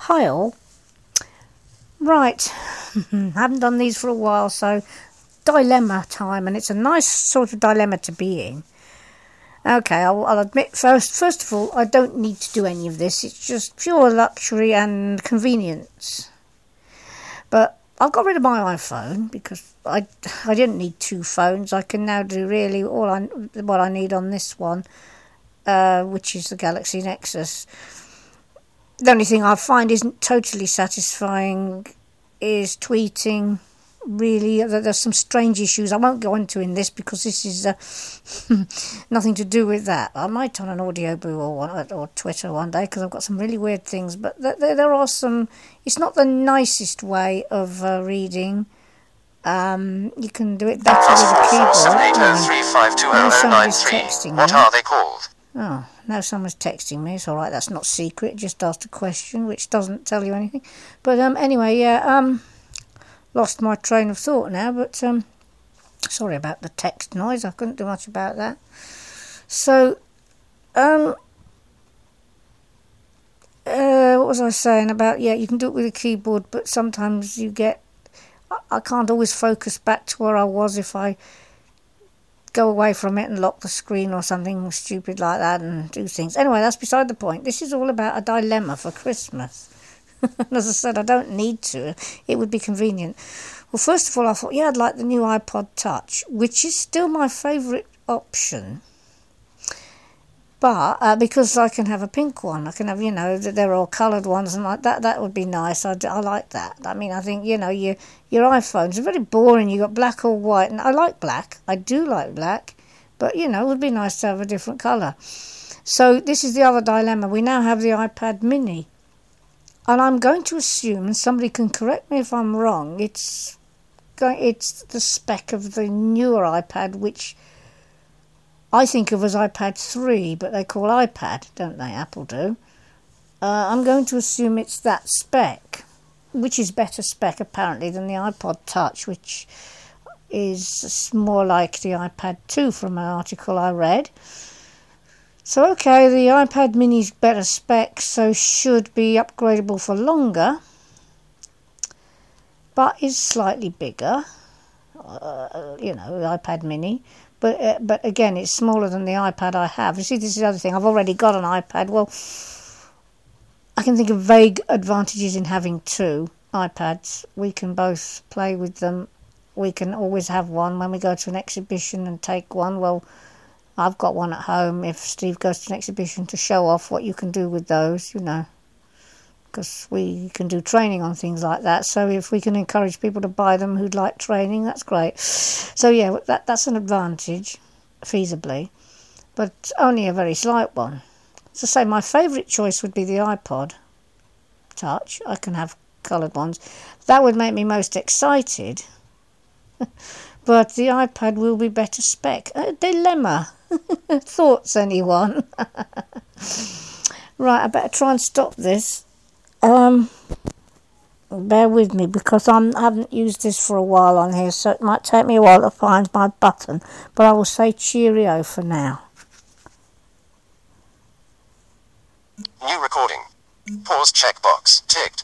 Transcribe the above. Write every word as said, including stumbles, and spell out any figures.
Hi all. Right, haven't done these for a while, so dilemma time, and it's a nice sort of dilemma to be in. Okay, I'll, I'll admit first, first of all, I don't need to do any of this. It's just pure luxury and convenience. But I've got rid of my iPhone because I, I didn't need two phones. I can now do really all I what I need on this one, uh, which is the Galaxy Nexus. The only thing I find isn't totally satisfying is tweeting. Really, there's some strange issues I won't go into in this because this is uh, nothing to do with that. I might on an Audioboo or one, or Twitter one day because I've got some really weird things. But th- th- there are some. It's not the nicest way of uh, reading. Um, you can do it better with a keyboard. seven eight zero three five two zero zero nine three. What are they called? Oh, now someone's texting me. It's all right. That's not secret. Just asked a question, which doesn't tell you anything. But um, anyway, yeah. Um. Lost my train of thought now, but um, sorry about the text noise. I couldn't do much about that. So, um, uh, what was I saying about? Yeah, you can do it with a keyboard, but sometimes you get. I, I can't always focus back to where I was if I go away from it and lock the screen or something stupid like that and do things. Anyway, that's beside the point. This is all about a dilemma for Christmas. As I said, I don't need to. It would be convenient. Well, first of all, I thought, yeah, I'd like the new iPod Touch, which is still my favourite option. But, uh, because I can have a pink one. I can have, you know, they're all coloured ones and like that. That would be nice. I, I like that. I mean, I think, you know, your, your iPhones are very boring. You've got black or white. And I like black. I do like black. But, you know, it would be nice to have a different colour. So this is the other dilemma. We now have the iPad Mini. And I'm going to assume, and somebody can correct me if I'm wrong, it's it's the spec of the newer iPad, which I think of as iPad three, but they call iPad, don't they? Apple do. Uh, I'm going to assume it's that spec, which is better spec apparently than the iPod Touch, which is more like the iPad two from an article I read. So, okay, the iPad Mini's better spec, so should be upgradable for longer, but is slightly bigger, uh, you know, the iPad Mini. But uh, but again, it's smaller than the iPad I have. You see, this is the other thing. I've already got an iPad. Well, I can think of vague advantages in having two iPads. We can both play with them. We can always have one when we go to an exhibition and take one. Well, I've got one at home if Steve goes to an exhibition to show off what you can do with those, you know, because we can do training on things like that. So if we can encourage people to buy them who'd like training, that's great. So yeah, that that's an advantage, feasibly, but only a very slight one. So say my favourite choice would be the iPod Touch. I can have coloured ones. That would make me most excited. But the iPad will be better spec. A dilemma. Thoughts, anyone? Right, I better try and stop this. Um, bear with me because I'm, I haven't used this for a while on here, so it might take me a while to find my button. But I will say cheerio for now. New recording. Pause checkbox ticked.